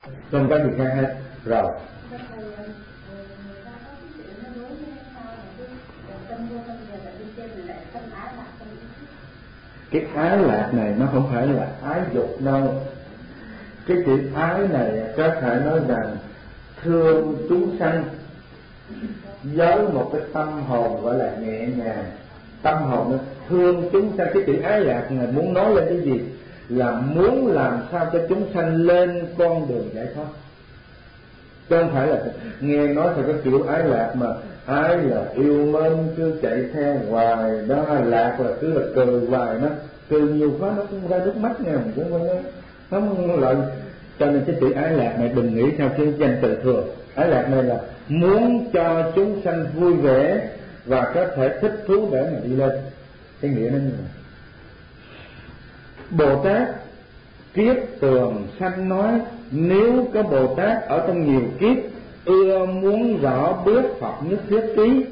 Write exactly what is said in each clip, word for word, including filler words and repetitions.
không có gì khác hết. Rồi cái ái lạc này nó không phải là ái dục đâu. Cái chữ ái này có thể nói rằng thương chúng sanh với một cái tâm hồn gọi là nhẹ nhàng. Tâm hồn nó thương chúng sanh. Cái chữ ái lạc này muốn nói lên cái gì? Là muốn làm sao cho chúng sanh lên con đường giải thoát, chứ không phải là nghe nói theo cái kiểu ái lạc mà ái là yêu mến cứ chạy theo hoài đó, lạc là cứ là cười hoài đó, cười nhiều quá nó cũng ra nước mắt nha, mình cũng không nói không lợi. Cho nên cái chữ ái lạc này đừng nghĩ theo cái danh từ thường. Ái lạc này là muốn cho chúng sanh vui vẻ và có thể thích thú để mà đi lên. Cái nghĩa nó như vậy. Bồ Tát Kiết Tường Sanh nói, nếu có Bồ Tát ở trong nhiều kiếp ưa muốn rõ biết Phật nhất thiết trí,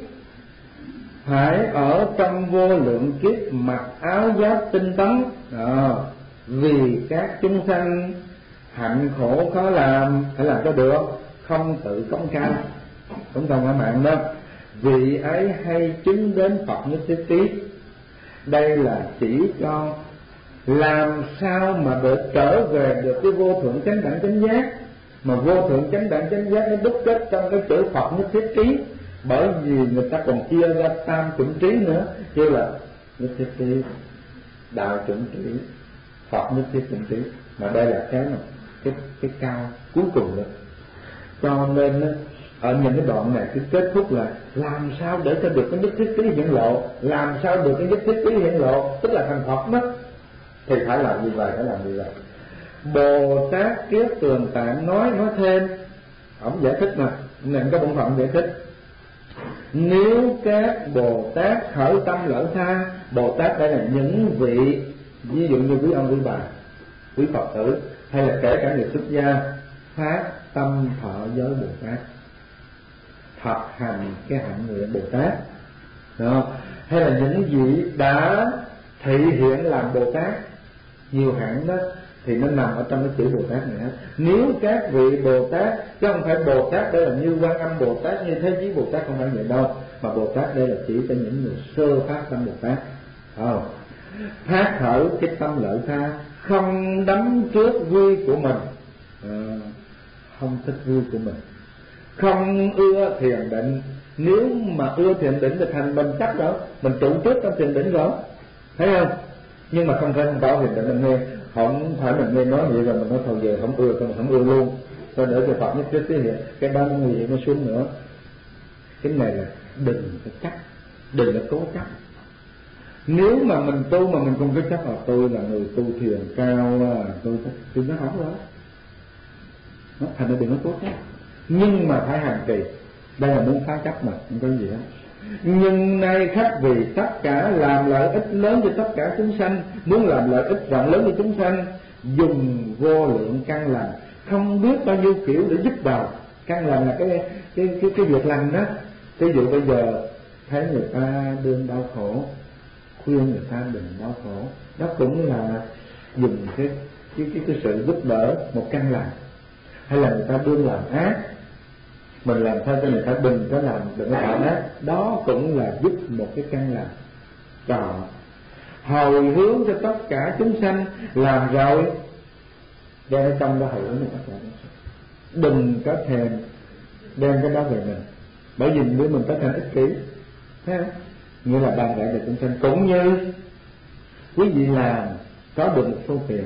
hãy ở trong vô lượng kiếp mặc áo giáp tinh tấn, à, vì các chúng sanh hạnh khổ khó làm, phải làm cho được, không tự cống cao. Cũng không các bạn đó. Vị ấy hay chứng đến Phật nhất thiết trí. Đây là chỉ cho làm sao mà để trở về được cái vô thượng chánh đẳng chánh giác. Mà vô thượng chánh đẳng chánh giác nó đúc kết trong cái chữ Phật nhất thiết trí. Bởi vì người ta còn chia ra tam chuẩn trí nữa, kêu là nhất thiết trí, đạo chuẩn trí, Phật nhất thiết chuẩn trí. Mà đây là cái mà cái cái cao cuối cùng đó. Cho nên ở những cái đoạn này cứ kết thúc là làm sao để cho được cái nhất thiết trí hiển lộ, làm sao được cái nhất thiết trí hiển lộ, tức là thành Phật đó, thì phải làm như vậy, phải làm như vậy. Bồ Tát Kiết Tường Tạng nói nói thêm, ông giải thích mà, nên có bổn phận giải thích. Nếu các Bồ Tát khởi tâm lợi tha, Bồ Tát đây là những vị, ví dụ như quý ông quý bà, quý Phật tử, hay là kể cả người xuất gia, phát tâm thọ giới Bồ Tát, thực hành cái hạnh nguyện Bồ Tát đó. Hay là những vị đã thị hiện làm Bồ Tát nhiều hạng đó, thì nó nằm ở trong cái chữ Bồ Tát này hết. Nếu các vị Bồ Tát, chứ không phải Bồ Tát đây là như Quan Âm Bồ Tát, như Thế Chí Bồ Tát, không phải vậy đâu. Mà Bồ Tát đây là chỉ cho những người sơ phát tâm Bồ Tát. Oh. Phát khởi cái tâm lợi tha, không đắm trước vui của mình, à, không thích vui của mình, không ưa thiền định. Nếu mà ưa thiền định thì thành mình chắc rồi, mình trụ trước trong thiền định rồi, thấy không? Nhưng mà không phải không bảo thiền định mình nghe, không phải mình nghe nói vậy rồi mình nói thôi về không ưa, không không ưa luôn, rồi để cho Phật nhất thiết thế hiện cái đó nó nguy hiểm, nó xuống nữa. Cái này là đừng có chắc, đừng có cố chấp. Nếu mà mình tu mà mình không có chấp là tôi là người tu thiền cao, tôi thì nó không đó, nó thành ra đừng có cố chấp. Nhưng mà phải hành trì. Đây là muốn phá chấp mà không có gì hết. Nhưng nay khắc vì tất cả làm lợi ích lớn cho tất cả chúng sanh, muốn làm lợi ích rộng lớn cho chúng sanh, dùng vô lượng căn lành, không biết bao nhiêu kiểu để giúp vào. Căn lành là cái cái cái cái việc lành đó. Ví dụ bây giờ thấy người ta đương đau khổ, khuyên người ta đừng đau khổ, đó cũng là dùng cái cái cái, cái sự giúp đỡ một căn lành. Hay là người ta đương làm ác, mình làm sao cho người ta đừng có làm, đừng có làm ác, đó cũng là giúp một cái căn lành cho họ. Hồi hướng cho tất cả chúng sanh, làm rồi đem ở trong đó hồi hướng cho tất cả chúng sanh, đừng có thèm đem cái đó về mình, bởi vì nếu mình có thành ích kỷ, thấy không? Nghĩa là bàn rạy về chúng sanh. Cũng như quý vị làm có được một số tiền,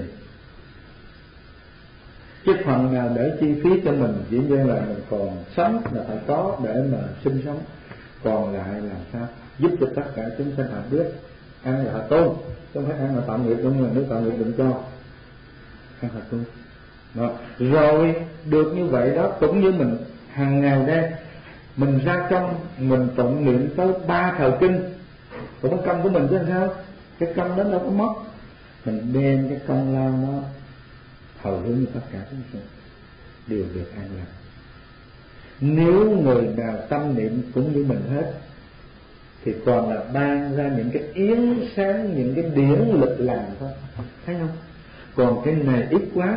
cái phần nào để chi phí cho mình, dĩ nhiên là mình còn sống là phải có để mà sinh sống, còn lại làm sao giúp cho tất cả chúng sanh họ biết ăn là họ tu, không phải ăn là tạo nghiệp, đúng là nếu tạo nghiệp đừng cho ăn là tu đó. Rồi được như vậy đó, cũng như mình hàng ngày đây mình ra trong mình tụng niệm tới ba thời kinh, cũng có công của mình chứ sao, cái công đó đâu có mất, mình đem cái công lao nó hồi hướng như tất cả chúng sinh đều được an lành. Nếu người nào tâm niệm cũng như mình hết thì còn là ban ra những cái yến sáng, những cái điển lực làm thôi, thấy không? Còn cái này ít quá,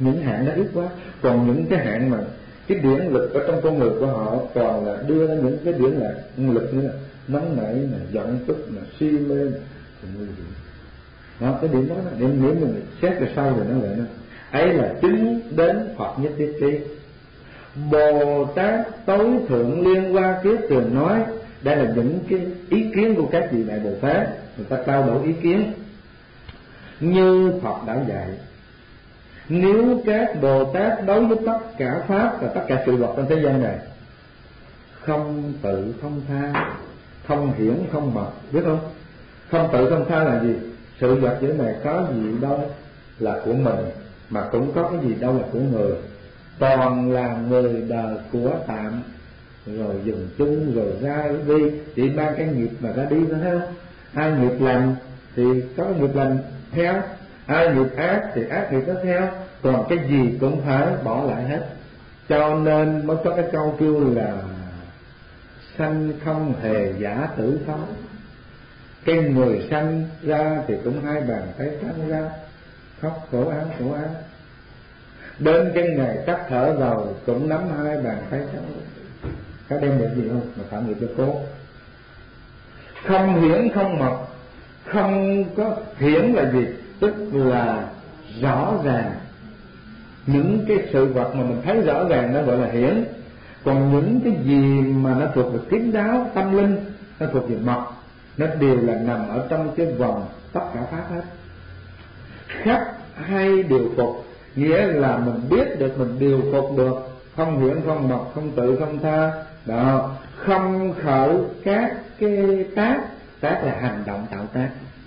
những hạn đó ít quá. Còn những cái hạn mà cái điển lực ở trong con người của họ toàn là đưa ra những cái điển là lực như là nóng nảy, là giận tức, là si mê, đó, cái điểm đó là điểm nếu mình xét về sau rồi nó lại nó ấy là chứng đến Phật nhất thiết trí. Bồ Tát tối thượng liên hoa kiết thường nói, đây là những cái ý kiến của các vị đại Bồ Tát, người ta trao đổi ý kiến như Phật đã dạy. Nếu các Bồ Tát đối với tất cả pháp và tất cả sự vật trên thế gian này không tự không tha, không hiển không mật, biết không? Không tự không tha là gì? Sự vật dưới này có gì đâu là của mình, mà cũng có cái gì đâu là của người, toàn là người đời của tạm, rồi dùng chung rồi ra đi, chỉ ba cái nghiệp mà ra đi thôi, thấy không? Ai nghiệp lành thì có nghiệp lành theo, ai nghiệp ác thì ác nghiệp nó theo, còn cái gì cũng phải bỏ lại hết. Cho nên mới có cái câu kêu là sanh không hề giả tử không. Cái người sanh ra thì cũng hai bàn tay trắng ra, khóc khổ áo khổ áo, đến cái ngày tắt thở vào cũng nắm hai bàn tay trắng. Có đem được gì không mà phạm nghiệp cho cố. Không hiển không mật. Không có hiển là gì? Tức là rõ ràng. Những cái sự vật mà mình thấy rõ ràng nó gọi là hiển. Còn những cái gì mà nó thuộc về kín đáo tâm linh, nó thuộc về mật, nó đều là nằm ở trong cái vòng tất cả pháp hết. Khắp hay điều phục, nghĩa là mình biết được, mình điều phục được. Không hiển không mật, không tự không tha đó. Không khởi các cái tác. Tác là hành động tạo tác.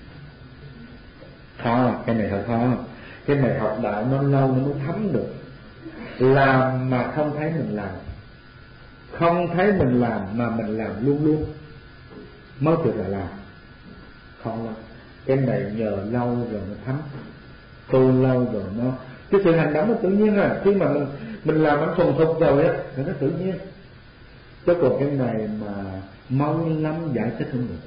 Khó, cái này hơi khó. Cái này học đạo nó lâu nó mới thấm được. Làm mà không thấy mình làm, không thấy mình làm mà mình làm luôn luôn mới được là làm. Khó lắm. Cái này nhờ lâu rồi nó thấm, tu lâu rồi nó, cái sự hành động nó tự nhiên rồi. Khi mà mình mình làm nó thuần thục rồi á thì nó tự nhiên. Chứ còn cái này mà mau lắm giải thích không được,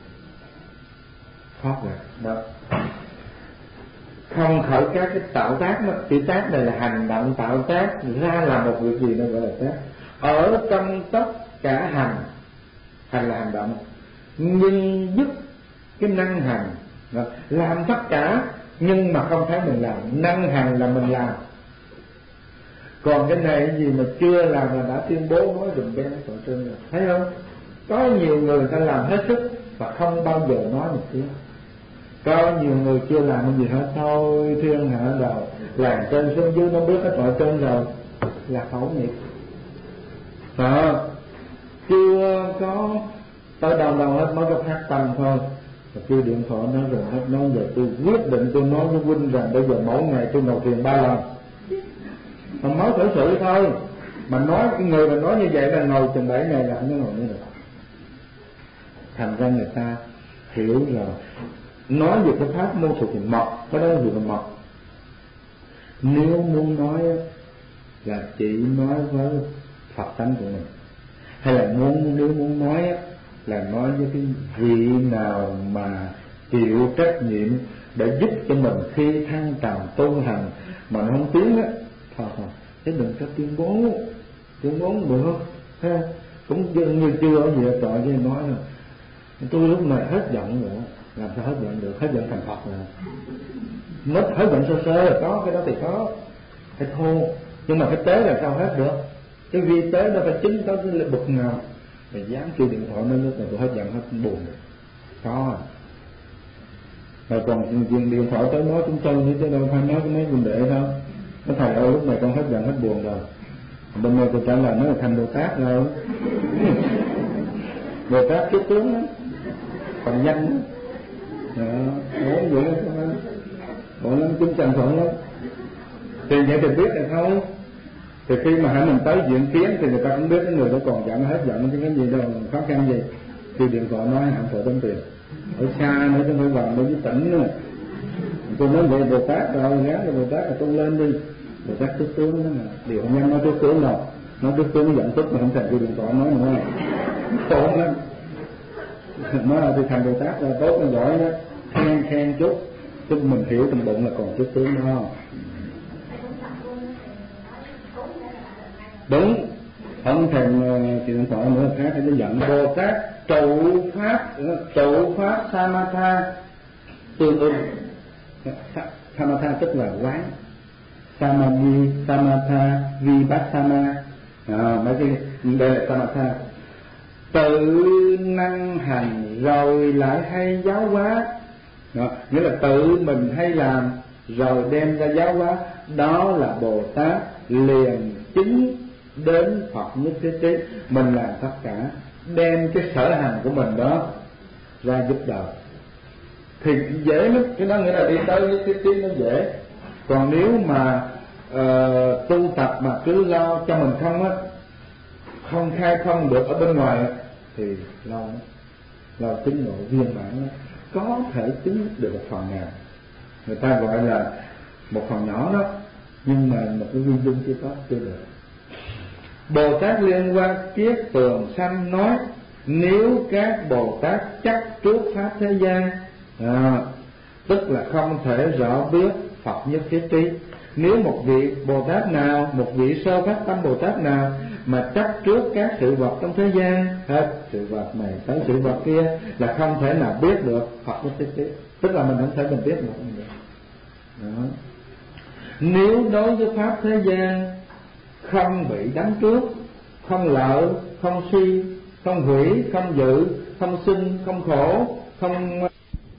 khó rồi đó. Không khởi các cái tạo tác, nó chữ tác này là hành động tạo tác ra làm một việc gì nó gọi là tác. Ở trong tất cả hành, hành là hành động, nhưng dứt cái năng hành, làm tất cả nhưng mà không thấy mình làm. Năng hành là mình làm. Còn cái này gì mà chưa làm mà đã tuyên bố nói dùm bên tổ trơn rồi, thấy không? Có nhiều người ta làm hết sức và không bao giờ nói một tiếng. Có nhiều người chưa làm cái gì hết, thôi thiên hạ đầu làm trên xuống dưới nó biết hết mọi trên rồi là khẩu nghiệp đó. Chưa có tới đâu đâu hết mới có phát tâm thôi. Và kêu điện thoại nói rồi hết, nói giờ tôi quyết định tôi nói với huynh rằng bây giờ mỗi ngày tôi ngồi thiền ba lần. Mà nói thử sự thôi. Mà nói cái người mà nói như vậy là ngồi chừng bảy ngày là không có ngồi nữa được. Thành ra người ta hiểu rồi. Nói về cái pháp môn thuộc về mật, cái đó là về mật. Nếu muốn nói là chỉ nói với Phật tánh của mình, hay là muốn nếu muốn nói là nói với cái vị nào mà chịu trách nhiệm để giúp cho mình khi thăng trầm tu hành mà nó không tiến á, thôi thôi, chứ đừng có tuyên bố, tuyên bố được không? Ha, cũng như chưa ở gì ở trọi với nói rồi. Tôi lúc này hết giận rồi, làm sao hết giận được? Hết giận thành Phật rồi. Mất hết giận sơ sơ có cái đó thì có, phải thô, nhưng mà cái tế là sao hết được? Cái vi tế nó phải chính có cái lực bực nào mà dám kêu điện thoại nói lúc này tôi hết giận hết buồn có. Rồi còn điện điện thoại tới nói cũng chơi nữa chứ đâu phải nói cái mấy vấn đề đâu. Nó thầy ơi lúc này con hết giận hết buồn rồi. Bên này tôi trả lời nói là thành Bồ Tát rồi. Bồ Tát trước tướng đó, còn nhanh đó. Đó, nói vậy đó, bọn lắm chúng chẳng thuận lắm. Thì vậy thì biết là thôi. Thì khi mà hãy mình tới diện kiến thì người ta cũng biết cái người đó còn giận hết giận chứ cái gì đâu khó khăn gì. Thì điện thoại nói hạnh phổ tống tiền. Ở xa nữa chứ không phải vào nơi với tỉnh nữa. Tôi nói vậy Bồ Tát rồi, gán cho Bồ Tát là tu lên đi. Bồ Tát trước tướng đó mà, điều không nhanh nói trước tướng đâu. Nói trước tướng giận tức mà không thành cái điện thoại nói nữa. Khổ lắm. Nói thì thành Bồ Tát là tốt, là giỏi đó. Khen khen chút, chứ mình hiểu trong bụng là còn trước tướng đó. Đúng, không thèm thì điện thoại nữa khác thì nó giận. Bồ Tát trụ pháp trụ pháp samatha tương ưng. Samatha tức là quán, samadhi, samatha, vipassana, à, mấy cái đây là samatha. Tự năng hành rồi lại hay giáo hóa, đó, nghĩa là tự mình hay làm rồi đem ra giáo hóa, đó là Bồ Tát liền chứng đến Phật nhất thiết trí. Mình làm tất cả, đem cái sở hành của mình đó ra giúp đời thì dễ lắm. Cái đó nghĩa là đi tới nhất thiết trí nó dễ. Còn nếu mà uh, tu tập mà cứ lo cho mình không á, không khai thông được ở bên ngoài thì lâu lắm, lâu chứng ngộ viên mãn đó. Có thể chứng được một phần nào, người ta gọi là một phần nhỏ đó, nhưng mà một cái viên dung chưa có, chưa được. Bồ Tát Liên Hoa Kiết Tường Sanh nói, nếu các Bồ Tát chấp trước pháp thế gian, à, tức là không thể rõ biết Phật nhất thiết trí. Nếu một vị Bồ Tát nào, một vị sơ phát tâm Bồ Tát nào mà chấp trước các sự vật trong thế gian, hết sự vật này tới sự vật kia, là không thể nào biết được Phật nhất thiết trí. Tức là mình không thể mình biết được. Đó. Nếu đối với pháp thế gian không bị đánh trước, không lợi, không suy, không hủy, không dự, không sinh, không khổ, không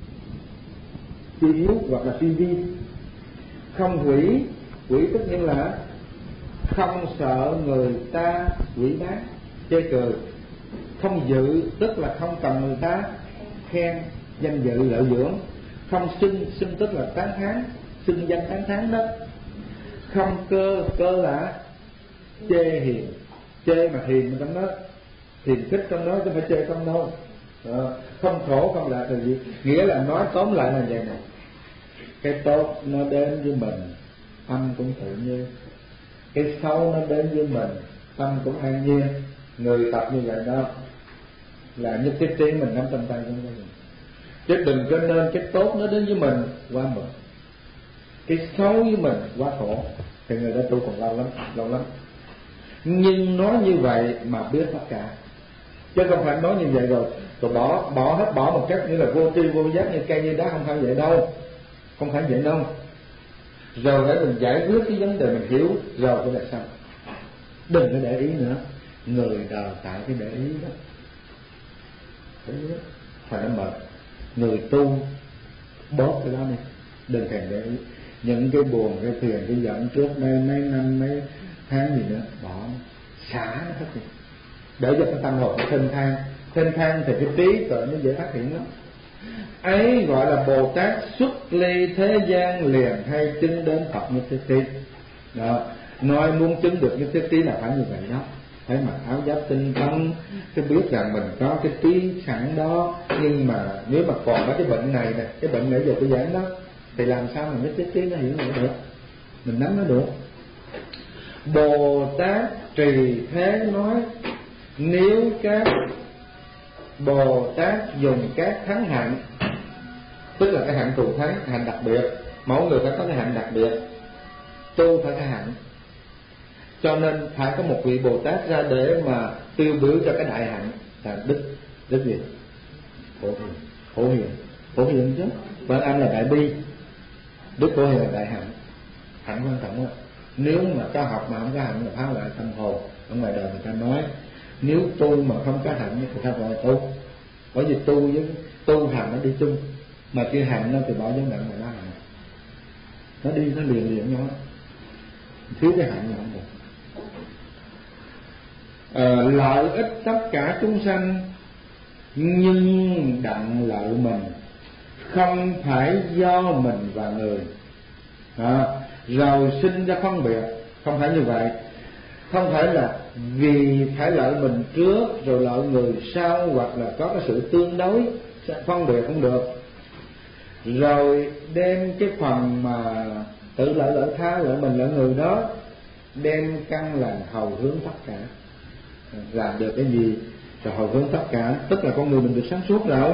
suy yếu hoặc là suy vi, không hủy, hủy tất nhiên là không sợ người ta hủy báng chê cười, không dự tức là không cần người ta khen danh dự lợi dưỡng, không sinh, sinh tức là tán thán, sinh danh tán thán đó, không cơ, cơ là chê hiền, chê mà hiền trong đó, hiền khích trong đó chứ không phải chê trong đâu. À, không khổ không lạc là gì? Nghĩa là nói tóm lại là vậy này, cái tốt nó đến với mình tâm cũng tự nhiên, cái xấu nó đến với mình tâm cũng an nhiên. Người tập như vậy đó là nhất thiết trí mình nắm trong tay của mình. Chứ đừng có nên cái tốt nó đến với mình quá mừng, cái xấu với mình quá khổ, thì người đó tu còn lâu lắm, lâu lắm. Nhưng nói như vậy mà biết tất cả, chứ không phải nói như vậy rồi rồi bỏ bỏ hết, bỏ một cách như là vô tri vô giác như cây như đá, không phải vậy đâu, không phải vậy đâu. Rồi để mình giải quyết cái vấn đề mình hiểu rồi cái là sao, đừng có để ý nữa. Người đời tại cái để ý đó, phải nó mệt. Người tu bớt cái đó đi, đừng thèm để ý những cái buồn, cái phiền, cái giận trước đây mấy năm mấy tháng gì nữa, bỏ xả nó hết đi, để cho cái tâm hồn nó thênh thang. Thênh thang thì cái trí tuệ nó dễ phát hiện lắm. Ấy gọi là Bồ Tát xuất ly thế gian liền hay chứng đến Phật nhất thiết trí. Đó, nói muốn chứng được nhất thiết trí là phải như vậy đó, phải mặc áo giáp tinh tấn, cái biết rằng mình có cái trí sẵn đó. Nhưng mà nếu mà còn có cái bệnh này nè, cái bệnh nãy giờ tôi giảng đó, thì làm sao mà nhất thiết trí nó hiểu nổi được, mình nắm nó được. Bồ Tát trì thế nói, nếu các Bồ Tát dùng các thắng hạnh, tức là cái hạnh thù thắng, hạnh đặc biệt, mỗi người phải có cái hạnh đặc biệt, tu phải cái hạnh. Cho nên phải có một vị Bồ Tát ra để mà tiêu biểu cho cái đại hạnh là đức, đức gì? Phổ hiền, phổ hiền, phổ hiền chứ. Và anh là đại bi, đức phổ hiền là đại hạnh, hạnh quan trọng đó. Nếu mà cho học mà không có hạnh là phá hoại tâm hồn. Ở ngoài đời người ta nói nếu tu mà không có hạnh thì ta gọi là tu, bởi vì tu với tu hành nó đi chung, mà chưa hạnh nó thì bỏ dấu nặng mà nó hạnh, nó đi nó liền liền nhau, thiếu cái hạnh là không được. À, lợi ích tất cả chúng sanh nhưng đặng lợi mình, không phải do mình và người, à, rồi sinh ra phân biệt. Không phải như vậy, không phải là vì phải lợi mình trước rồi lợi người sau, hoặc là có cái sự tương đối phân biệt, không được. Rồi đem cái phần mà tự lợi lợi tha, lợi mình lợi người đó, đem căn lành hầu hướng tất cả, làm được cái gì rồi hầu hướng tất cả, tức là con người mình được sáng suốt rồi.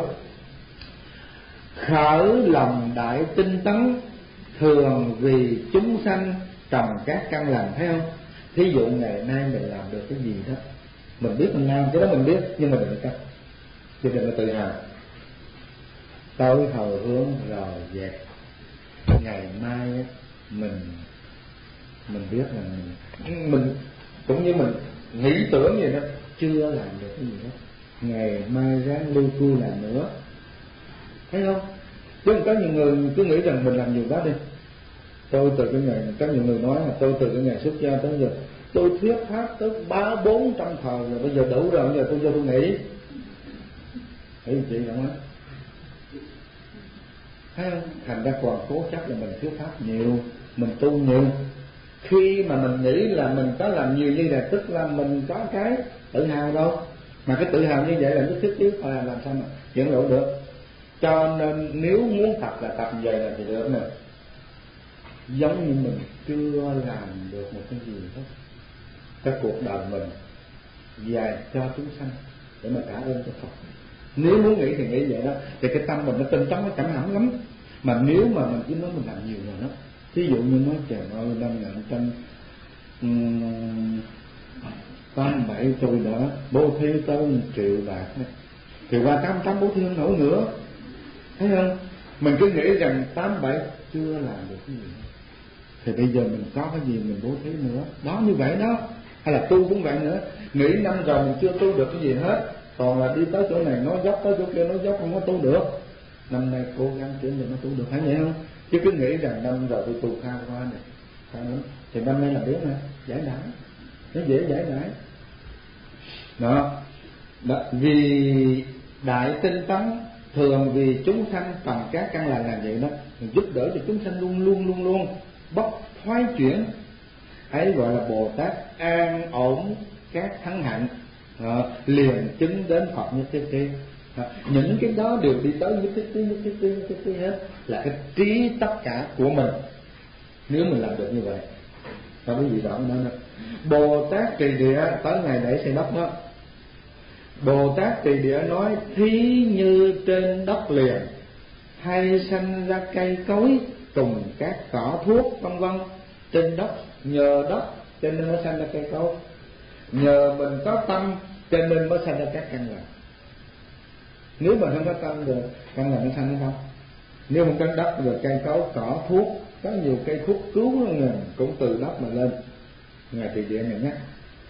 Khởi lòng đại tinh tấn, thường vì chúng sanh trồng các căn lành, thấy không? Thí dụ ngày nay mình làm được cái gì đó, mình biết mình làm cái đó mình biết, nhưng mà đừng cách, chứ đừng có tự hào. Tới hồi hướng rồi về ngày mai mình mình biết là mình, mình cũng như mình nghĩ tưởng vậy đó, chưa làm được cái gì đó, ngày mai ráng lưu cui làm nữa, thấy không? Chứ có nhiều người cứ nghĩ rằng mình làm nhiều quá đi. Tôi từ cái ngày, có nhiều người nói là tôi từ cái ngày xuất gia tới giờ tôi thuyết pháp tới ba bốn trăm thời rồi, bây giờ đủ rồi, bây giờ tôi cho tôi nghỉ. Thấy chị không á? Thấy không? Thành ra còn cố chấp là mình thuyết pháp nhiều, mình tu nhiều. Khi mà mình nghĩ là mình có làm nhiều như vậy, tức là mình có cái tự hào đâu. Mà cái tự hào như vậy là nhất thiết chứ là làm sao mà dẫn lộ được. Cho nên nếu muốn tập là tập vậy là thì được nè. Giống như mình chưa làm được một cái gì hết, cái cuộc đời mình dành cho chúng sanh để mà trả ơn cho Phật. Nếu muốn nghĩ thì nghĩ vậy đó, thì cái tâm mình nó tinh tấn, nó chẳng hẳn lắm. Mà nếu mà mình cứ nói mình làm nhiều rồi đó, ví dụ như nói trời ơi năm ngàn trăm tám bảy tôi đã bố thí tới một triệu bạc, thì qua tám tám bố thí không nổi nữa, thấy không? Mình cứ nghĩ rằng tám bảy chưa làm được cái gì, thì bây giờ mình có cái gì mình bố thí nữa đó, như vậy đó. Hay là tu cũng vậy nữa, nghĩ năm rồi mình chưa tu được cái gì hết, còn là đi tới chỗ này nói dốc, tới chỗ kia nói dốc, không có tu được. Năm nay cố gắng kiếm để nó tu được, phải vậy không? Chứ cứ nghĩ rằng năm rồi tôi tu cao quá này, cao lắm, thì năm nay là biết nè, giải đãi, nó dễ giải đãi đó. Đó, vì đại tinh tấn thường vì chúng sanh bằng các căn lành làm vậy đó, giúp đỡ cho chúng sanh luôn luôn luôn luôn bất thoái chuyển, ấy gọi là Bồ Tát an ổn các thắng hạnh, à, liền chứng đến Phật nhất thiết trí. À, những cái đó đều đi tới nhất thiết trí, nhất thiết trí, nhất thiết trí hết, là cái trí tất cả của mình nếu mình làm được như vậy. Có cái gì đó nữa nè. Bồ Tát trì địa tới ngày để xây đất đó. Bồ Tát trì địa nói thí như trên đất liền hay sanh ra cây cối, trùng các cỏ thuốc vân vân. Trên đất, nhờ đất cho nên mới sanh ra cây cối, nhờ mình có tâm cho nên mới sanh ra các căn lành. Nếu mình không có tâm rồi căn lành nó sanh hay không? Nếu không có đất rồi cây cối cỏ thuốc, có nhiều cây thuốc cứu nó cũng từ đất mà lên. Ngài Trì Địa này nhắc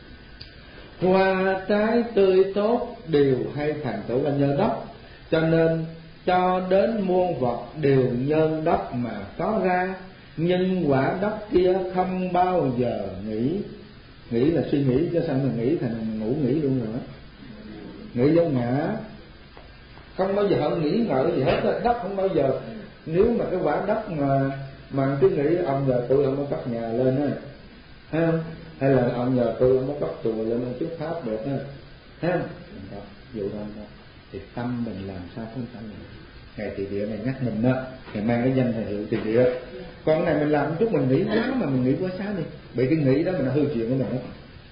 hoa trái tươi tốt đều hay thành tựu là nhờ đất, cho nên cho đến muôn vật đều nhân đất mà có ra. Nhưng quả đất kia không bao giờ nghĩ. Nghĩ là suy nghĩ, chứ sao mình nghĩ thành ngủ nghĩ luôn rồi. Nghĩ vô ngã, không bao giờ họ nghĩ ngợi gì hết. Đất không bao giờ, nếu mà cái quả đất mà mà cứ nghĩ ông giờ tôi ông có cất nhà lên á, thấy không? Hay là ông nhờ tôi ông có cất chùa lên ông chút pháp được á, thấy không? Đó, vụ đó, đó thì tâm mình làm sao không tâm mình. Ngài Trì Địa này nhắc mình đó, Ngài mang cái danh thầy hiệu Trì Địa. Còn cái này mình làm một chút mình nghĩ quá, mà mình nghĩ quá xá đi, bị cái nghĩ đó mình hư chuyện của mình đó.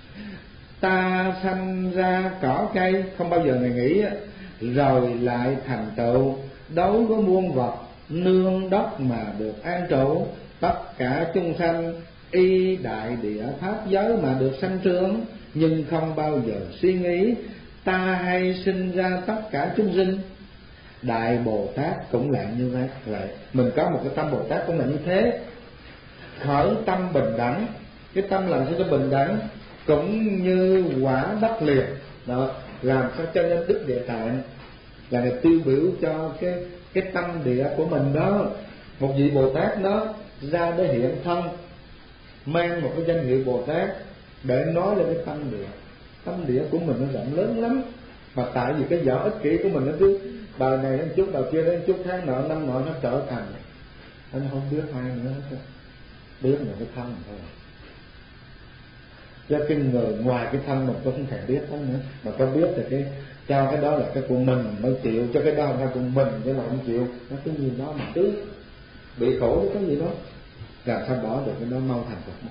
Ta sanh ra cỏ cây, không bao giờ Ngài nghĩ rồi lại thành tựu. Đối với muôn vật nương đất mà được an trụ, tất cả chúng sanh y đại địa pháp giới mà được sanh trưởng, nhưng không bao giờ suy nghĩ ta hay sinh ra tất cả chúng sinh. Đại Bồ Tát cũng là như vậy. Vậy mình có một cái tâm Bồ Tát cũng là như thế, khởi tâm bình đẳng. Cái tâm làm sao cho bình đẳng, cũng như quả đất liền đó, làm sao cho nên Đức Địa Tạng là người tiêu biểu cho cái cái tâm địa của mình đó. Một vị Bồ Tát đó ra để hiện thân, mang một cái danh hiệu Bồ Tát để nói lên cái tâm địa. Tâm địa của mình nó rộng lớn lắm, mà tại vì cái vỏ ích kỷ của mình nó cứ đời này đến chút, đời kia đến chút, tháng nọ năm nọ nó trở thành anh không biết ai nữa hết, biết một cái thân thôi. Cho cái người ngoài cái thân mình cũng không thể biết đó nữa, mà có biết thì cái cho cái đó là cái của mình mới chịu, cho cái đó là của mình chứ là không chịu. Nó cái gì đó mà cứ bị khổ với cái gì đó, làm sao bỏ được cái đó mau thành Phật.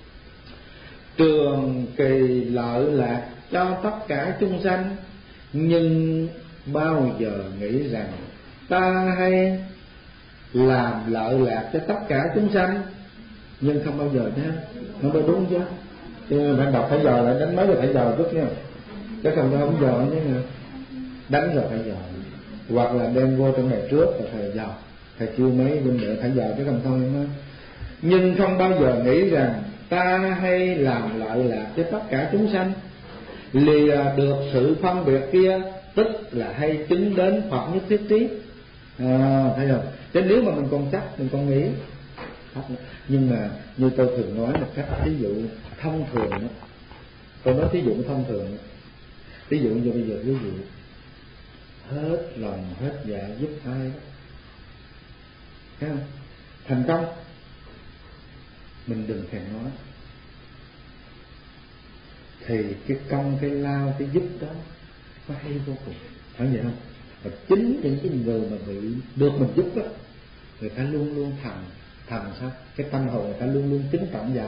Trường kỳ lợi lạc cho tất cả chúng sanh, nhưng bao giờ nghĩ rằng ta hay làm lợi lạc cho tất cả chúng sanh, nhưng không bao giờ thế. Nó mới đúng chứ. chứ phải đọc phải giờ lại đánh mấy rồi phải giờ chút nha, chứ không có không giờ chứ đánh rồi phải giờ, hoặc là đem vô trong này trước rồi thầy giờ, thầy kêu mấy huynh đệ phải giờ chứ không thôi nó. Nhưng không bao giờ nghĩ rằng ta hay làm lợi lạc cho tất cả chúng sanh, lìa được sự phân biệt kia, tức là hay chứng đến Phật nhất thiết trí. À, thấy không? Chứ nếu mà mình còn chắc, mình còn nghĩ. Nhưng mà như tôi thường nói một cách ví dụ thông thường đó, tôi nói ví dụ thông thường đó. Ví dụ như bây giờ ví dụ hết lòng hết dạ giúp ai đó, thấy không? Thành công, mình đừng thèm nói, thì cái công cái lao cái giúp đó nó hay vô cùng, phải vậy không? Và chính những cái người mà bị được mình giúp đó, người ta luôn luôn thầm thầm sao? Cái tâm hồn người ta luôn luôn kính trọng dạ.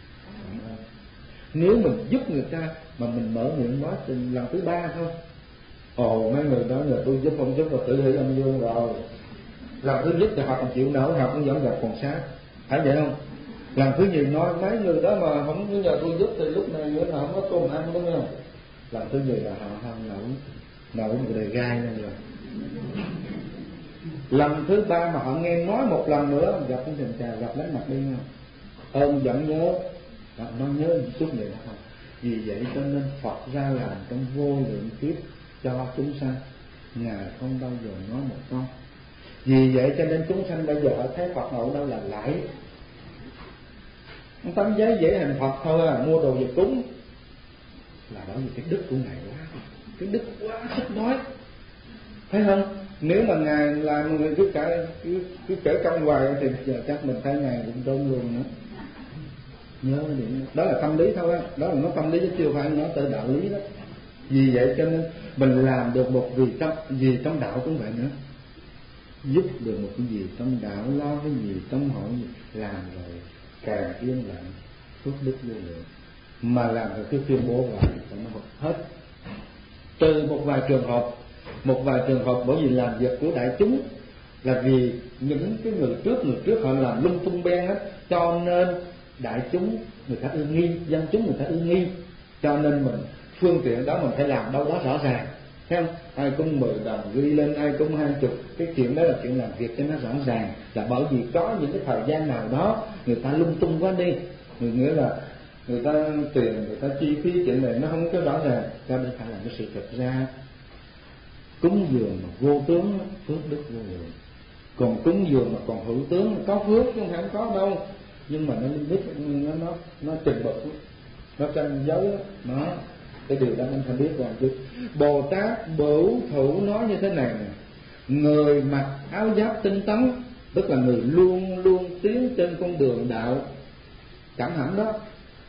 Nếu mình giúp người ta mà mình mở miệng nói từ lần thứ ba thôi, ồ mấy người đó nhờ tôi giúp không giúp là tự hủy âm dương rồi. Lần thứ nhất thì họ còn chịu nổi, họ cũng vẫn gặp còn sát, phải vậy không? Lần thứ nhì nói mấy người đó mà không nhờ tôi giúp thì lúc này nữa là không có cơm ăn, đúng không? Lần thứ nhì là họ không nổi nổi một đời gai lên rồi. Lần thứ ba mà họ nghe nói một lần nữa, gặp cái tình trà gặp lấy mặt đi không? Ơn vẫn nhớ, nó nhớ một chút vậy đó không? Vì vậy cho nên Phật ra làm trong vô lượng kiếp cho chúng sanh, Ngài không bao giờ nói một câu. Vì vậy cho nên chúng sanh bây giờ ở thấy Phật ngộ đâu là lãi. Tấm giấy dễ hình Phật thôi à, mua đồ về cúng là bởi vì cái đức của Ngài quá, cái đức quá sức nói, thấy không? Nếu mà Ngài làm người cứ cả cứ, cứ kể công hoài thì giờ chắc mình thấy Ngài cũng tôn luôn nữa. Nhớ điểm đó. Đó là tâm lý thôi á, đó là nó tâm lý chứ chưa phải nói tới đạo lý đó. Vì vậy cho nên mình làm được một việc trong gì trong đạo cũng vậy nữa, giúp được một cái gì trong đạo, lo cái gì trong hội gì, làm rồi càng yên lặng phước đức vô lượng. Mà làm rồi cứ tuyên bố vào thì nó hết. Trừ một vài trường hợp, một vài trường hợp bởi vì làm việc của đại chúng là vì những cái người trước người trước họ làm lung tung beng hết, cho nên đại chúng người ta ưa nghi, dân chúng người ta ưa nghi, cho nên mình phương tiện đó mình phải làm đâu đó rõ ràng, thấy không? Ai cũng mười đồng ghi lên, ai cũng hai chục, cái chuyện đó là chuyện làm việc cho nó rõ ràng, là bởi vì có những cái thời gian nào đó người ta lung tung quá đi, người nghĩa là người ta tiền, người ta chi phí chuyện này nó không có rõ ràng, cho nên phải làm cái sự thật ra. Cúng dường mà vô tướng phước đức vô lượng, còn cúng dường mà còn hữu tướng có phước chứ không phải không có đâu, nhưng mà nó biết nó nó nó trình bậc, nó tranh giới đó. Cái điều đó anh phải biết rằng chứ Bồ Tát Bửu Thủ nói như thế này nè: người mặc áo giáp tinh tấn, tức là người luôn luôn tiến trên con đường đạo cảm hạnh đó,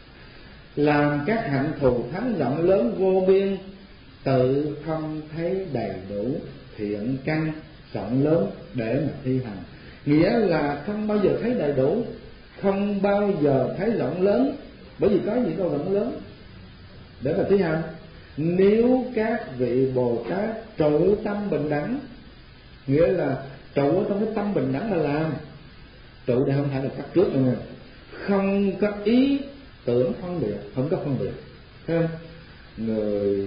làm các hạnh thù thắng rộng lớn vô biên, tự không thấy đầy đủ thiện căn rộng lớn để mà thi hành. Nghĩa là không bao giờ thấy đầy đủ, không bao giờ thấy rộng lớn, bởi vì có gì đâu rộng lớn để mà thi hành. Nếu các vị Bồ Tát trụ tâm bình đẳng, nghĩa là trụ trong cái tâm bình đẳng là làm trụ để không thể được cắt trước nữa, không có ý tưởng phân biệt, không có phân biệt, thấy không? Người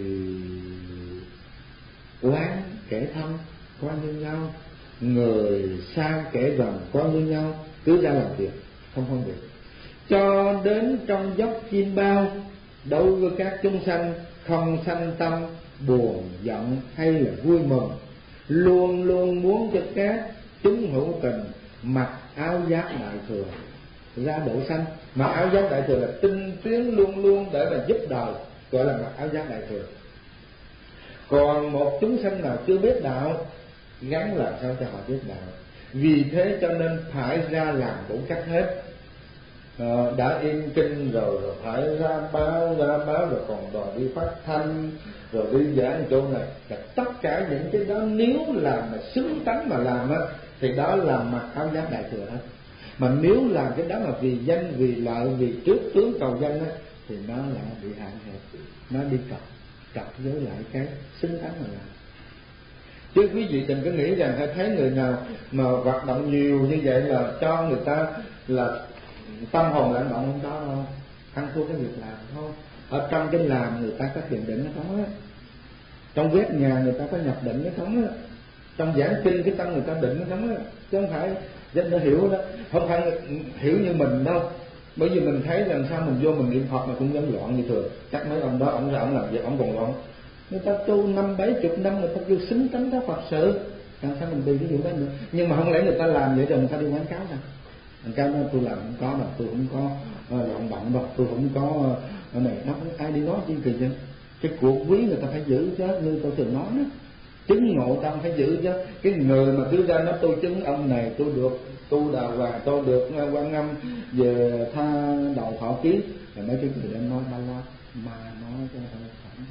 quán kẻ thân coi như nhau, người xa kẻ gần coi như nhau, cứ ra làm việc không phân biệt. Cho đến trong giấc chim bao, đối với các chúng sanh không sanh tâm buồn giận hay là vui mừng, luôn luôn muốn cho các chúng hữu tình mặc áo giáp đại thừa ra độ sanh. Mặc áo giáp đại thừa là tinh tiến luôn luôn để mà giúp đời, gọi là mặc áo giáp đại thừa. Còn một chúng sanh nào chưa biết đạo, gắn làm sao cho họ biết đạo. Vì thế cho nên phải ra làm đủ cách hết. À, đã in kinh rồi, rồi phải ra báo, ra báo rồi còn đòi đi phát thanh, rồi đi giảng chỗ này, là tất cả những cái đó nếu làm mà xứng tánh mà làm á, thì đó là mặc áo giáp đại thừa hết. Mà nếu làm cái đó mà vì danh, vì lợi, vì trước tướng cầu danh á, thì nó lại bị hạn hẹp, nó đi cặp cặp với lại cái xứng tánh mà làm. Chứ quý vị đừng có nghĩ rằng hay thấy người nào mà hoạt động nhiều như vậy là cho người ta là tâm hồn lãng động, không có đâu. ăn thua cái việc làm thôi. Ở trong cái làm người ta có thiền định hay không á, trong quét nhà người ta có nhập định hay không á, trong giảng kinh cái tâm người ta định hay không á, chứ không phải dân đã hiểu đó, không phải hiểu như mình đâu. Bởi vì mình thấy làm sao mình vô mình niệm Phật mà cũng vẫn loạn như thường. Chắc mấy ông đó ông ra ông làm việc ông còn loạn. Người ta tu năm bảy chục năm người ta vô xứng tánh đó Phật sự, làm sao mình đi cái vụ đó nữa. Nhưng mà không lẽ người ta làm vậy rồi người ta đi quảng cáo sao? Quảng cáo đó tôi làm không có đâu, tôi không có loạn động đâu, tôi không có này, nó không ai đi nói chi kỳ chứ. Cái cuộc quý người ta phải giữ chứ, như tôi thường nói đó, chứng ngộ tâm phải giữ chứ. Cái người mà cứ ra nói tôi chứng ông này, tôi được tu Đà Hoàng, tôi được Quan Âm về tha đầu thọ ký, là mấy cái người em nói ba la mà nói cho không phải.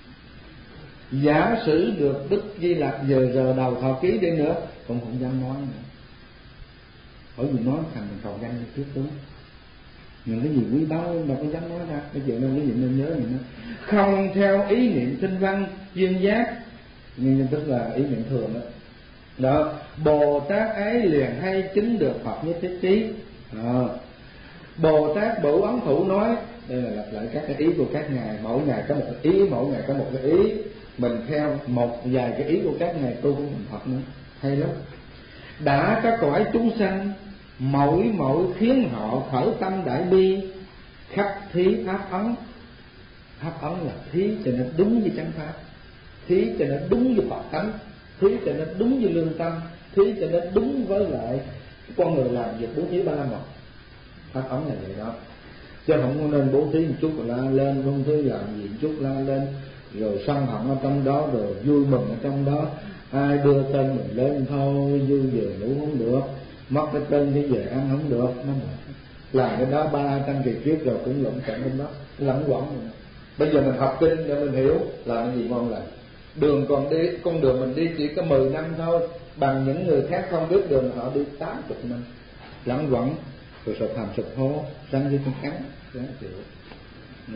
Giả sử được Đức Di Lặc giờ giờ đầu thọ ký đi nữa cũng không dám nói nữa, bởi vì nói thành mình cầu danh như trước tướng. Những cái gì quý báu mà có dám nói ra, cái chuyện đó quý vị nên nhớ mình đó. Không theo ý niệm tinh văn duyên giác, nhưng tức là ý niệm thường đó. Đó, Bồ Tát ấy liền hay chứng được Phật nhất thiết trí. Đó. Bồ Tát Bửu Ấn Thủ nói, đây là lặp lại các cái ý của các ngài, mỗi ngày có một cái ý, mỗi ngày có một cái ý, mình theo một vài cái ý của các ngài tu cũng thành Phật nữa, hay lắm. Đã các cõi chúng sanh mỗi mỗi khiến họ khởi tâm đại bi, khắp thí pháp ấn. Pháp ấn là thí cho nó đúng với chánh pháp, thí cho nó đúng với Phật tánh, thí cho nó đúng với lương tâm, thí cho nó đúng với lại con người làm việc bố thí ba la mật. Pháp ấn là vậy đó, chứ không có nên bố thí một chút rồi la lên, không thứ làm gì một chút la lên, rồi sân hận ở trong đó, rồi vui mừng ở trong đó. Ai đưa tên mình lên thôi, vui về ngủ không được, mất cái tên cái về ăn không được, nó làm cái đó ba trăm kỳ kiếp rồi cũng lộn xộn bên đó, lẫn quẩn rồi. Bây giờ mình học kinh để mình hiểu làm cái gì ngon lành. Đường còn đi, con đường mình đi chỉ có mười năm thôi, bằng những người khác không biết đường họ đi tám mươi năm, lẫn quẩn rồi sụp hàm sụp hố, răng với con cắn, đáng chịu. Ừ.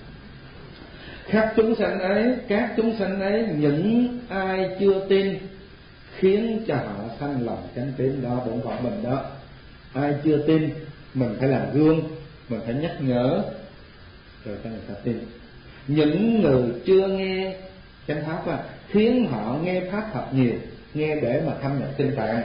Các chúng sanh ấy, các chúng sanh ấy, những ai chưa tin khiến cho họ sanh lòng chánh tín, đó bổn phận mình đó. Ai chưa tin mình phải làm gương, mình phải nhắc nhở rồi cho người ta tin. Những người chưa nghe chánh pháp à, khiến họ nghe pháp thật nhiều, nghe để mà thâm nhập tinh tạng.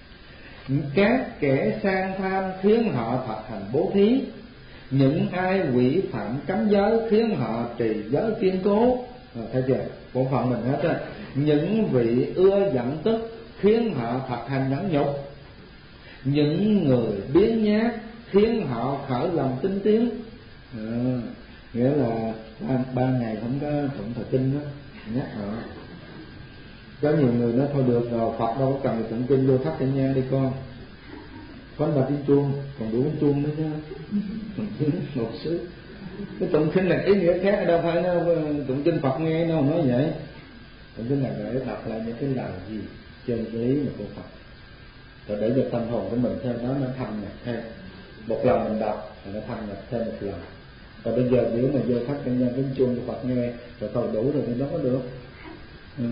Các kẻ sang tham khiến họ thật hành bố thí. Những ai quỷ phạm cấm giới khiến họ trì giới kiên cố. Rồi, thấy chưa? Bổn phận mình hết á. Những vị ưa giận tức khiến họ thật hành nhẫn nhục. Những người biếng nhác khiến họ khởi lòng tinh tiến. À, nghĩa là ba, ba ngày không có tụng thời kinh đó, nhắc họ. Có nhiều người nói thôi được rồi, Phật đâu có cần phải tụng kinh, vô thắp trên nhang đi con. Có bà tiếng chuông, còn đủ chuông nữa chứ. Một xứ. Cái tụng kinh là ý nghĩa khác, đâu phải nó tụng kinh Phật nghe đâu nói vậy. Tụng kinh là để đọc lại những cái lời gì trên cái ý mà của Phật, rồi để cho tâm hồn của mình theo đó nó thâm nhập thêm. Một lần mình đọc thì nó thâm nhập thêm một lần. Và bây giờ nếu mà vô thắp trên nhang tiếng chuông của Phật nghe rồi thôi đủ rồi thì nó có được. Ừ.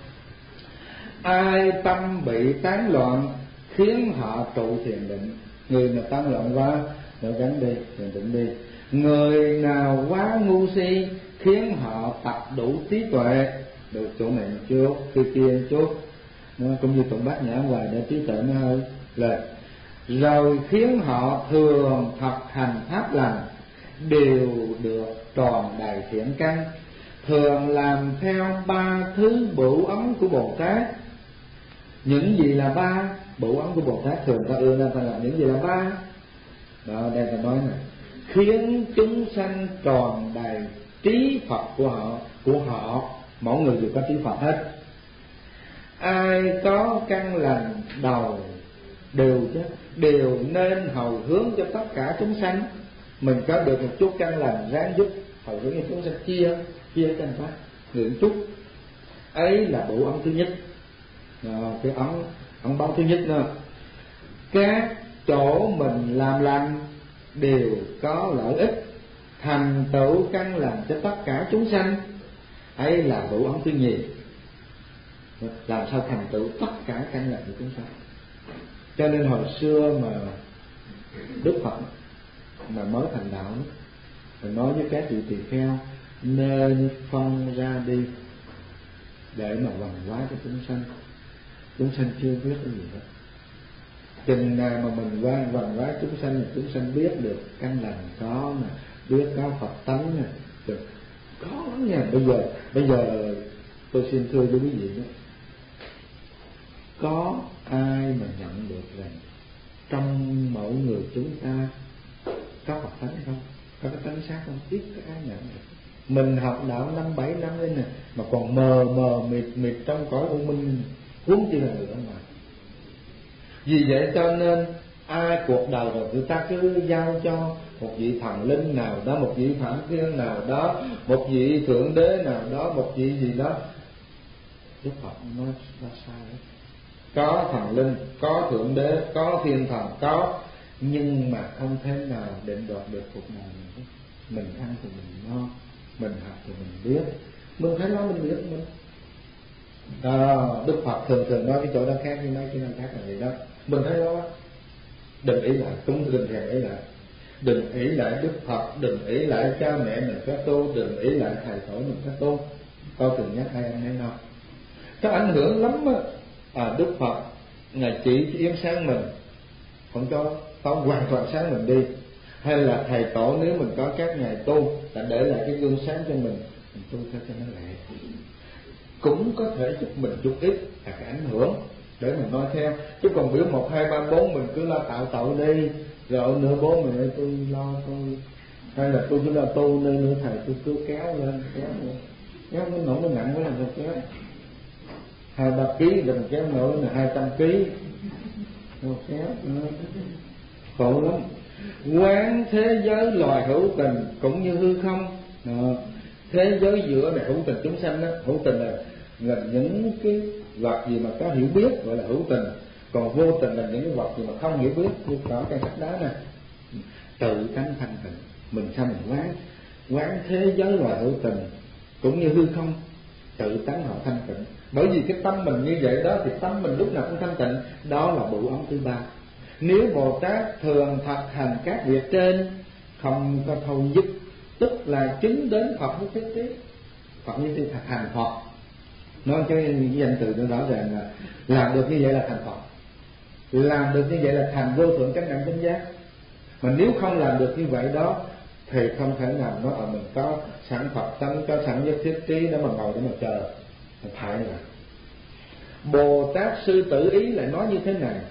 Ai tâm bị tán loạn khiến họ trụ thiền định. Người mà tán loạn quá rồi gắn đi, thiền định đi. Người nào quá ngu si khiến họ tập đủ trí tuệ. Được chỗ này một chút, kia kia một chút, nó cũng như tụng bát nhã hoài để trí tuệ nó hơi lên. Rồi khiến họ thường thật hành pháp lành, đều được tròn đầy thiện căn. Thường làm theo ba thứ bửu ấn của Bồ Tát. Những gì là ba bửu ấn của Bồ Tát? Thường ta ưa ra ta làm những gì là ba đó, đây ta nói này: khiến chúng sanh tròn đầy trí Phật của họ, của họ mỗi người đều có trí Phật hết. Ai có căn lành đầu đều chứ đều nên hầu hướng cho tất cả chúng sanh. Mình có được một chút căn lành ráng giúp hầu hướng cho chúng sanh, chia chia căn pháp nguyện chút ấy là bửu ấn thứ nhất. Đó, cái ấn ấn báo thứ nhất đó. Các chỗ mình làm lành đều có lợi ích, thành tựu căn lành cho tất cả chúng sanh, ấy là bửu ấn thứ nhì. Làm sao thành tựu tất cả căn lành của chúng sanh. Cho nên hồi xưa mà Đức Phật mà mới thành đạo Rồi nói với các vị tỳ kheo nên phân ra đi để mà hoằng hóa cho chúng sanh. Chúng sanh chưa biết cái gì hết. Chừng nào mà mình quan hoằng hóa chúng sanh thì chúng sanh biết được căn lành có nè, biết có Phật tánh nè, được có lắm nha. Bây giờ bây giờ tôi xin thưa với quý vị đó, có ai mà nhận được rằng trong mỗi người chúng ta có Phật tánh không, có cái tánh xác không? Ít có ai nhận được. Mình học đạo năm bảy năm lên nè mà còn mờ mờ mịt mịt trong cõi u minh, huống chi là người ở ngoài. Vì vậy cho nên ai cuộc đời rồi người ta cứ giao cho một vị thần linh nào đó, một vị phạm thiên nào đó, một vị thượng đế nào đó, một vị gì đó. Đức Phật nói là sai đấy. Có thần linh, có thượng đế, có thiên thần, có, nhưng mà không thể nào định đoạt được cuộc đời mình. Mình ăn thì mình no, mình học thì mình biết, mình thấy nó mình biết mình. À, Đức Phật thường thường nói cái chỗ đó khác với mấy cái nơi khác là vậy đó. Mình thấy đó, đừng ý lại, cũng đừng thèm ý lại. Đừng ý lại Đức Phật, đừng ý lại cha mẹ mình phép tu, đừng ý lại thầy tổ mình phép tu. Tôi từng nhắc hai anh ấy nói có ảnh hưởng lắm á. À, Đức Phật Ngài chỉ yếm sáng mình, không cho tao hoàn toàn sáng mình đi. Hay là thầy tổ nếu mình có các ngày tu đã để lại cái gương sáng cho mình, mình tu theo cho nó lẹ, cũng có thể giúp mình chút ít là cái ảnh hưởng để mình nói theo. Chứ còn biểu một hai ba bốn mình cứ lo tạo tội đi, rồi nữa bố mẹ tôi lo tôi, hay là tôi cứ lo tu nên nữa thầy tôi cứ kéo lên kéo lên kéo cái nổi nó nặng quá là tôi kéo hai ba ký rồi kéo nổi là hai trăm ký rồi kéo nữa. Khổ lắm. Quán thế giới loài hữu tình cũng như hư không. Đó. Thế giới giữa này hữu tình chúng sanh đó, hữu tình là, là những cái vật gì mà có hiểu biết gọi là hữu tình, còn vô tình là những cái vật gì mà không hiểu biết, như có cái sách đó nè. Tự tánh thanh tịnh, mình sao mình quán quán thế giới loài hữu tình cũng như hư không, tự tánh họ thanh tịnh. Bởi vì cái tâm mình như vậy đó thì tâm mình lúc nào cũng thanh tịnh. Đó là bộ ấm thứ ba. Nếu Bồ Tát thường thật hành các việc trên, không có thâu dứt, tức là chứng đến Phật với thế trí. Phật như thế thật hành Phật. Nói cái danh từ nó rõ ràng là làm được như vậy là thành Phật, làm được như vậy là thành vô thượng chánh đẳng chánh giác. Mà nếu không làm được như vậy đó thì không thể nào nói ở mình có sẵn Phật tánh, có sẵn nhất thiết trí để mà ngồi để mà chờ. Phải là Bồ Tát Sư Tử Ý lại nói như thế này: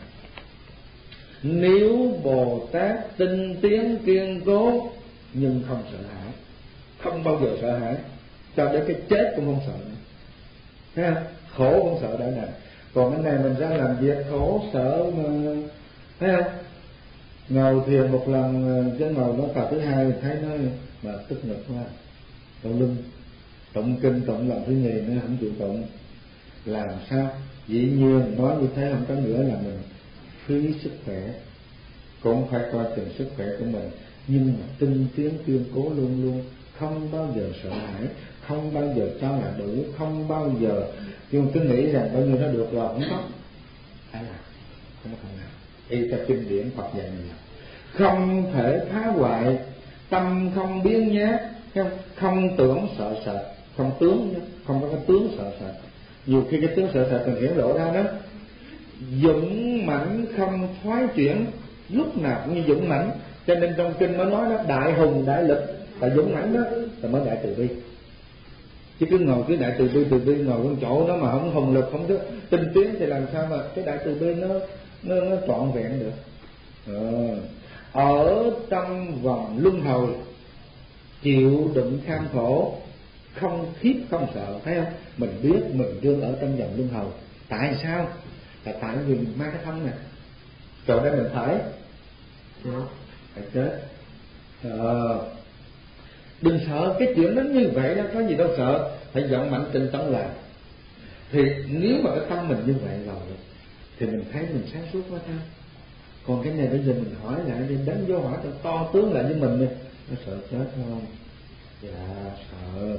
nếu Bồ Tát tinh tiến kiên cố nhưng không sợ hãi, không bao giờ sợ hãi, cho đến cái chết cũng không sợ nữa. Thấy không? Khổ không sợ đã nè. Còn cái này mình ra làm việc khổ sợ mà, thấy không? Ngồi thiền một lần chứ ngồi nó cà thứ hai thấy nó mà tức ngực quá, tụng lưng, tụng kinh tụng lần thứ nhì nữa không chịu tụng. Làm sao? Dĩ nhiên nói như thế không có nghĩa là mình phí sức khỏe, cũng phải coi chừng sức khỏe của mình, nhưng mà tinh tiến kiên cố luôn luôn, không bao giờ sợ hãi, không bao giờ cho là đủ, không bao giờ nhưng cứ nghĩ rằng bao nhiêu nó được rồi không có, phải làm không có không nào. Y theo kinh điển Phật dạy mình, không thể phá hoại, tâm không biến nhát, không, không tưởng sợ sệt, không tướng, không có cái tướng sợ sệt. Nhiều khi cái tướng sợ sệt mình hiển lộ ra đó. Dũng mãnh không thoái chuyển, lúc nào cũng như dũng mãnh. Cho nên trong kinh mới nói đó, đại hùng đại lực là dũng mãnh đó, là mới đại từ bi. Chứ cứ ngồi cứ đại từ bi từ bi ngồi trong chỗ đó mà không hùng lực, không có tinh tiến thì làm sao mà cái đại từ bi nó nó, nó trọn vẹn được. Ờ. Ở trong vòng luân hồi chịu đựng kham khổ, không khiếp không sợ, thấy không? Mình biết mình đương ở trong vòng luân hồi. Tại sao? Là tại vì mình mang cái thân này, rồi đây mình phải phải chết. Ờ. Đừng sợ cái chuyện đó như vậy đó, có gì đâu sợ, phải dọn mạnh tinh tấn làm. Thì nếu mà cái tâm mình như vậy rồi thì mình thấy mình sáng suốt quá thôi. Còn cái này bây giờ mình hỏi lại đi, đánh vô hỏi to, to tướng lại với mình đi, nó sợ chết không? Dạ sợ.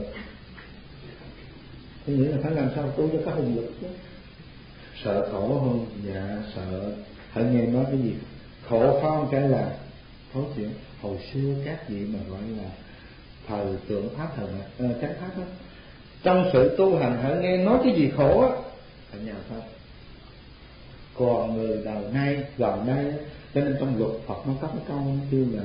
Tôi nghĩ là phải làm sao tu cho có hùng lực chứ. Sợ khổ không? Dạ sợ. Hãy nghe nói cái gì khổ không cái là thấu chuyện. Hồi xưa các vị mà gọi là thời tượng pháp thời uh, chánh pháp đó. Trong sự tu hành hãy nghe nói cái gì khổ á phải nhờ Pháp. Còn người đời nay gần đây á, cho nên trong luật Phật nó có cái câu kêu là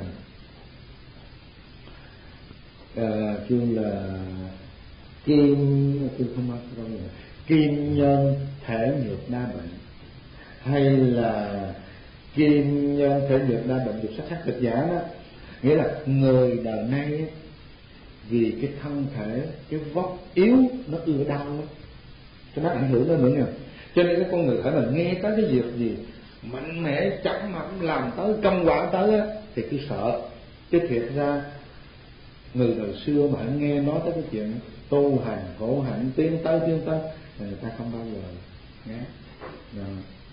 uh, kêu là kim kêu không có câu là kim nhân thể nhược đa bệnh, hay là kim nhân thể nhược đa bệnh được sắc sắc thực giả đó, nghĩa là người đời nay ấy, vì cái thân thể cái vóc yếu nó ưa đau lắm, cho nó ảnh hưởng đến nữa nè. Cho nên cái con người phải là nghe tới cái việc gì mạnh mẽ chậm mậm làm tới công quả tới á, thì cứ sợ. Chứ thiệt ra người đời xưa mà anh nghe nói tới cái chuyện tu hành khổ hạnh tiến tới tiến tới thì người ta không bao giờ nghe. Rồi.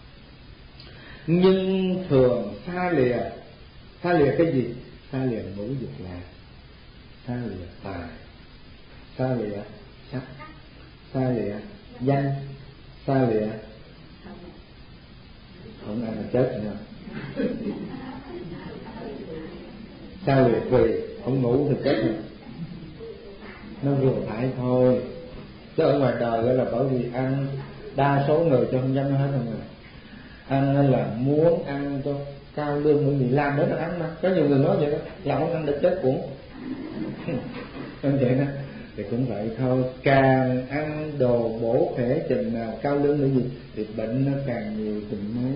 Nhưng thường xa lìa, xa lìa cái gì? Xa lìa ngũ dục lạc, xa lìa tài, xa lìa sắc, xa lìa danh, xa lìa không ai mà chết nữa, xa lìa quỳ không ngủ thì chết rồi. Nó vừa phải thôi, chứ ở ngoài đời là bởi vì ăn, đa số người cho không dám nói hết rồi người ăn là muốn ăn cho cao lương bởi vì làm đến nó ăn mà. Có nhiều người nói vậy đó, làm không ăn được chết cũng nên vậy đó. Thì cũng vậy thôi, càng ăn đồ bổ khỏe chừng nào cao lương nữa gì thì bệnh nó càng nhiều chừng mấy.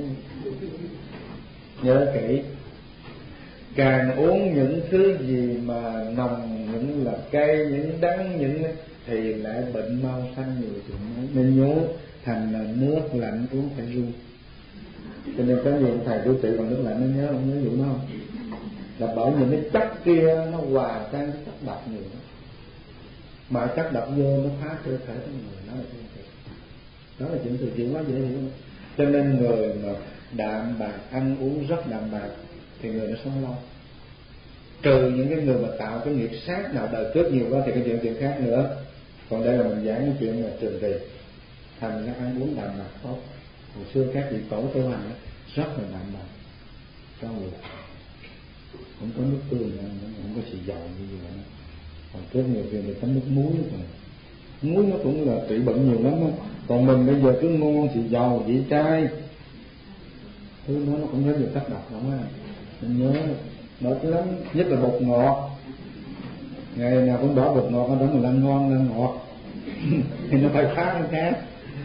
Nhớ kỹ, càng uống những thứ gì mà nồng, những là cay, những đắng, những thì lại bệnh mau sanh nhiều chừng mấy. Nên nhớ thành là nước lạnh uống phải ru. Cho nên có nhiều thầy điều trị bằng nước lạnh, nó nhớ không, nhớ vụ đó không? Là bởi những cái chất kia nó hòa tan cái chất độc nhiều đó. Mà chất độc vô nó phá cơ thể của người, đó là chuyện gì? Đó là chuyện từ chuyện quá dễ hiểu. Cho nên người mà đạm bạc, ăn uống rất đạm bạc thì người nó sống lâu. Trừ những cái người mà tạo cái nghiệp sát nào đời trước nhiều quá thì cái chuyện chuyện khác nữa. Còn đây là mình giảng cái chuyện là trường kỳ, thành ra ăn uống đạm bạc tốt. Hồi xưa các vị tổ tu hành rất là đạm bạc, cho người không có nước tương, không có xì dầu như vậy. Còn trước nhiều khi người có nước muối rồi, muối nó cũng là trị bệnh nhiều lắm đó. Còn mình bây giờ cứ ngon xì dầu vị cay, thứ đó nó cũng rất nhiều tác độc lắm á. Mình nhớ nổi lắm, nhất là bột ngọt, ngày nào cũng bỏ bột ngọt ở đó mà làm ngon làm ngọt thì nó phải phá cái khác.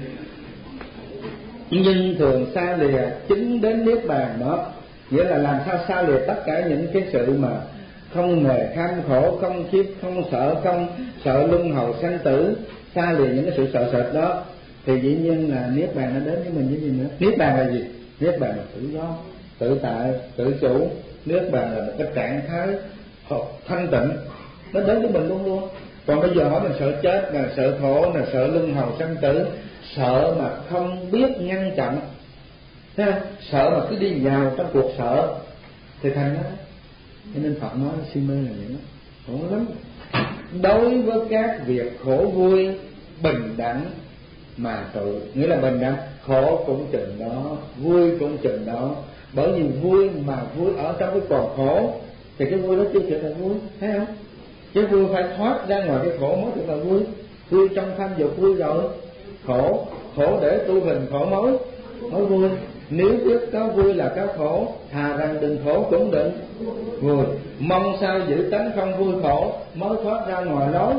Nhưng thường xa lìa chính đến niết bàn đó, nghĩa là làm sao xa lìa tất cả những cái sự mà không hề kham khổ, không khiếp, không sợ, không sợ luân hồi sanh tử, xa lìa những cái sự sợ sệt đó, thì dĩ nhiên là niết bàn nó đến với mình với gì nữa. Niết bàn là gì? Niết bàn là tự do, tự tại, tự chủ. Niết bàn là một cái trạng thái thanh tịnh, nó đến với mình luôn luôn. Còn bây giờ hỏi mình sợ chết, là sợ khổ, là sợ luân hồi sanh tử, sợ mà không biết ngăn chặn, thấy không? Sợ mà cứ đi vào trong cuộc sợ thì thành đó. Cho nên Phật nói si mê là vậy đó, khổ lắm. Đối với các việc khổ vui bình đẳng mà tự, nghĩa là bình đẳng, khổ cũng chừng đó, vui cũng chừng đó. Bởi vì vui mà vui ở trong cái còn khổ thì cái vui đó chưa trở thành vui, thấy không? Cái vui phải thoát ra ngoài cái khổ mới được là vui. Vui trong tham dục vui rồi, khổ, khổ để tu hình khổ mới mới vui. Nếu biết có vui là có khổ, thà rằng đừng khổ cũng đừng vui. Mong sao giữ tánh không vui khổ, mới thoát ra ngoài nói.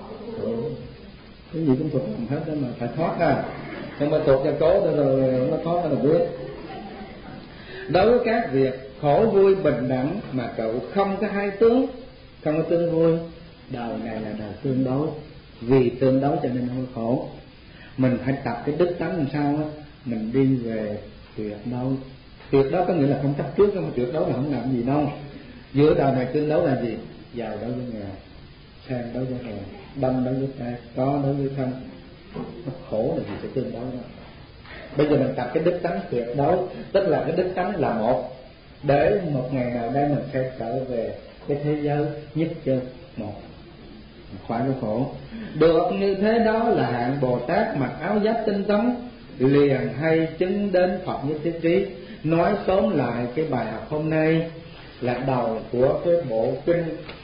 Cái gì cũng thuộc hết đó mà phải thoát ra, không mà thuộc cho cố rồi nó thoát ra là biết. Đối với các việc khổ vui bình đẳng mà cậu không có hai tướng, không có tương vui, đời này là đời tương đấu. Vì tương đấu cho nên hơi khổ. Mình phải tập cái đức tánh làm sao á, mình đi về tuyệt đấu. Tuyệt đấu có nghĩa là không chấp trước, không tuyệt đấu là không làm gì đâu. Giữa đời này tương đấu là gì? Giàu đối với nghèo, sang đối với nghèo, đông đối với ta, có đối với thân. Nó khổ là gì sẽ tương đấu đó. Bây giờ mình tập cái đức tánh tuyệt đấu, tức là cái đức tánh là một, để một ngày nào đây mình sẽ trở về cái thế giới nhất chân một, khỏi có khổ. Được như thế đó là hạng Bồ Tát mặc áo giáp tinh tấn, liền hay chứng đến Phật nhất thiết trí. Nói tóm lại cái bài học hôm nay là đầu của cái bộ kinh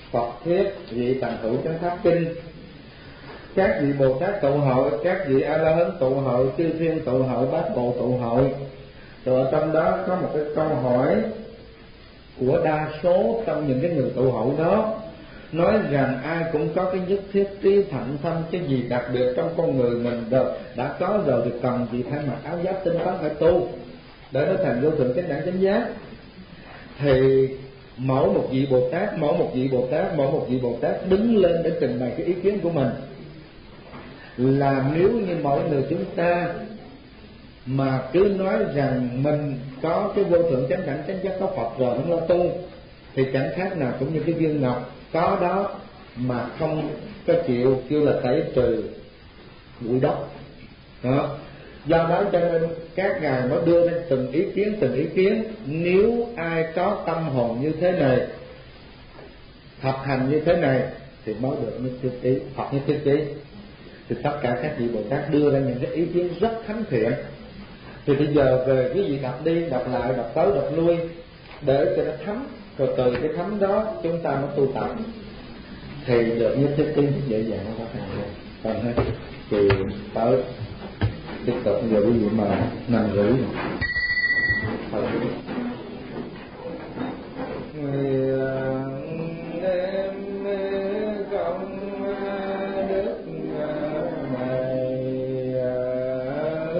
Phật thuyết vị Tạng Hữu Chánh Pháp Kinh, các vị Bồ Tát tụ hội, các vị A La Hán tụ hội, chư thiên tụ hội, bát bộ tụ hội. Rồi ở trong đó có một cái câu hỏi của đa số trong những cái người tụ hội đó, nói rằng ai cũng có cái nhất thiết trí thạnh thâm, cái gì đặc biệt trong con người mình được đã có rồi thì cần gì phải mặc áo giáp tinh tấn phải tu để nó thành vô thượng chánh đẳng chánh giác. Thì mỗi một vị Bồ Tát, mỗi một vị Bồ Tát, mỗi một vị Bồ Tát đứng lên để trình bày cái ý kiến của mình. Là nếu như mỗi người chúng ta mà cứ nói rằng mình có cái vô thượng chánh đẳng chánh giác, có Phật rồi không lo tu, thì chẳng khác nào cũng như cái viên ngọc có đó mà không có chịu kêu là tẩy trừ bụi đất đó. Do đó cho nên các ngài mới đưa lên từng ý kiến từng ý kiến. Nếu ai có tâm hồn như thế này, thực hành như thế này thì mới được nhất thiết trí, Phật nhất thiết trí. Thì tất cả các vị Bồ Tát đưa ra những cái ý kiến rất thánh thiện. Thì bây giờ về quý vị đọc đi đọc lại, đọc tới đọc lui để cho nó thấm, rồi từ cái thấm đó chúng ta mới tu tập thì được nhất thiết trí dễ dàng nó có thành được. Còn hết thì tới tiếp tục giờ quý vị mà nằm rưỡi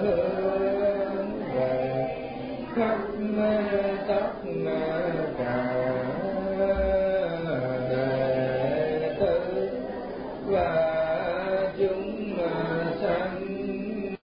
khắp tất cả